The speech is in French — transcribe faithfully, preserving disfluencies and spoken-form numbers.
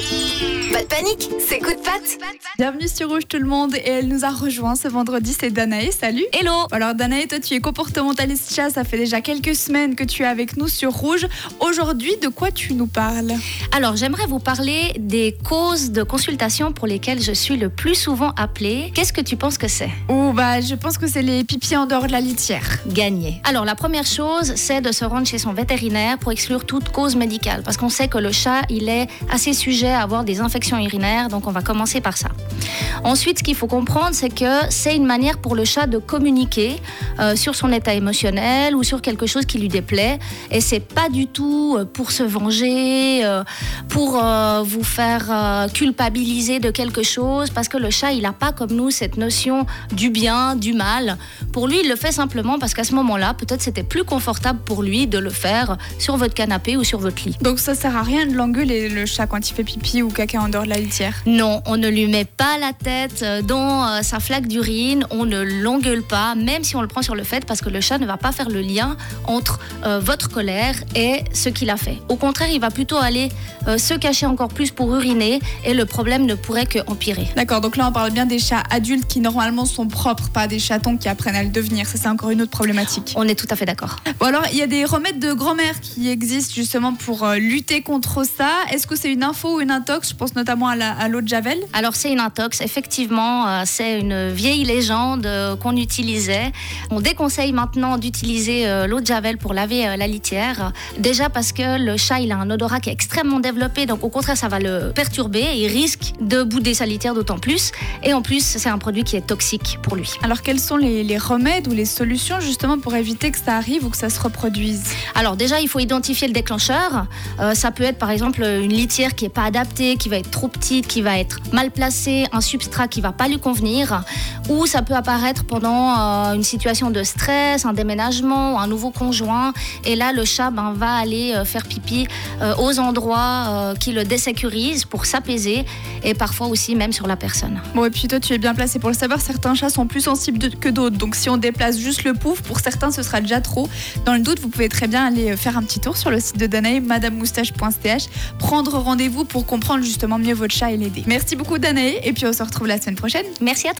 Pas de panique, c'est Coup de Patte. Bienvenue sur Rouge tout le monde, et elle nous a rejoint ce vendredi, c'est Danae, salut. Hello. Alors Danae, toi tu es comportementaliste chat, ça fait déjà quelques semaines que tu es avec nous sur Rouge. Aujourd'hui, de quoi tu nous parles? Alors j'aimerais vous parler des causes de consultation pour lesquelles je suis le plus souvent appelée. Qu'est-ce que tu penses que c'est? Oh bah je pense que c'est les pipis en dehors de la litière. Gagné. Alors la première chose, c'est de se rendre chez son vétérinaire pour exclure toute cause médicale, parce qu'on sait que le chat, il est assez sujet à avoir des infections urinaires, donc on va commencer par ça. Ensuite, ce qu'il faut comprendre, c'est que c'est une manière pour le chat de communiquer euh, sur son état émotionnel ou sur quelque chose qui lui déplaît, et c'est pas du tout pour se venger, euh, pour euh, vous faire euh, culpabiliser de quelque chose, parce que le chat, il n'a pas comme nous cette notion du bien, du mal. Pour lui, il le fait simplement parce qu'à ce moment-là, peut-être c'était plus confortable pour lui de le faire sur votre canapé ou sur votre lit. Donc ça sert à rien de l'engueuler, le chat, quand il fait pipi ou caca en dehors de la litière? Non, on ne lui met pas la tête dans euh, sa flaque d'urine, on ne l'engueule pas, même si on le prend sur le fait, parce que le chat ne va pas faire le lien entre euh, votre colère et ce qu'il a fait. Au contraire, il va plutôt aller euh, se cacher encore plus pour uriner, et le problème ne pourrait qu'empirer. D'accord, donc là on parle bien des chats adultes qui normalement sont propres, pas des chatons qui apprennent à le devenir. Ça, c'est encore une autre problématique. On est tout à fait d'accord. Bon, alors il y a des remèdes de grand-mère qui existent justement pour euh, lutter contre ça. Est-ce que c'est une info ou une intox? Je pense notamment à, la, à l'eau de Javel. Alors c'est une intox, effectivement, euh, c'est une vieille légende euh, qu'on utilisait. On déconseille maintenant d'utiliser euh, l'eau de Javel pour laver euh, la litière. Déjà parce que le chat, il a un odorat qui est extrêmement développé, donc au contraire ça va le perturber, et il risque de bouder sa litière d'autant plus. Et en plus, c'est un produit qui est toxique pour lui. Alors quels sont les, les remèdes ou les solutions justement pour éviter que ça arrive ou que ça se reproduise? Alors déjà, il faut identifier le déclencheur. Euh, ça peut être par exemple une litière qui n'est pas adaptée, qui va être trop petite, qui va être mal placée, un substrat qui ne va pas lui convenir, ou ça peut apparaître pendant euh, une situation de stress, un déménagement, un nouveau conjoint, et là le chat ben, va aller euh, faire pipi euh, aux endroits euh, qui le désécurisent pour s'apaiser, et parfois aussi même sur la personne. Bon, et puis toi tu es bien placé pour le savoir, certains chats sont plus sensibles de, que d'autres, donc si on déplace juste le pouf, pour certains ce sera déjà trop. Dans le doute, vous pouvez très bien aller faire un petit tour sur le site de Danae, madame moustache point c h, prendre rendez-vous pour comprendre justement mieux votre chat et l'aider. Merci beaucoup Danae, et puis on se retrouve la semaine prochaine. Merci à toi.